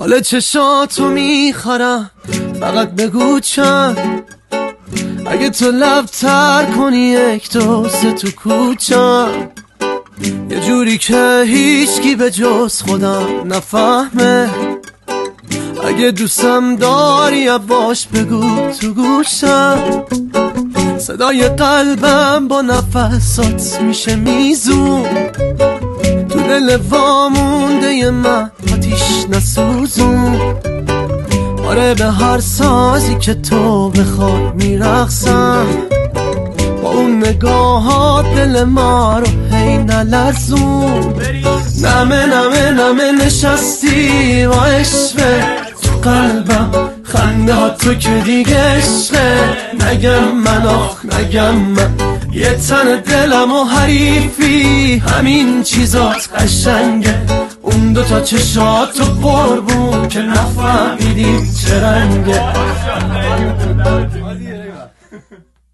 حال چشاتو میخورم، فقط بگو چند. اگه تو لب تر کنی یک دو سه تو کوچم، یه جوری که هیچکی به جز خودم نفهمه. اگه دوستم داری باش بگو تو گوشم، صدای قلبم با نفسات میشه میزون. تو دل وامونده من آتیش نسوزون. آره به هر سازی که تو بخوای میرقصم، با اون نگاهات دل ما رو هی نلرزون. نمه نمه نمه نشستی با عشقه تو قلبم، خنده ها تو که دیگه عشقه. نگم من آخ نگم من، یه تن دلم و حریفی، همین چیزات قشنگه. اون دوتا چشات و قربون که نفهمیدیم چه رنگه.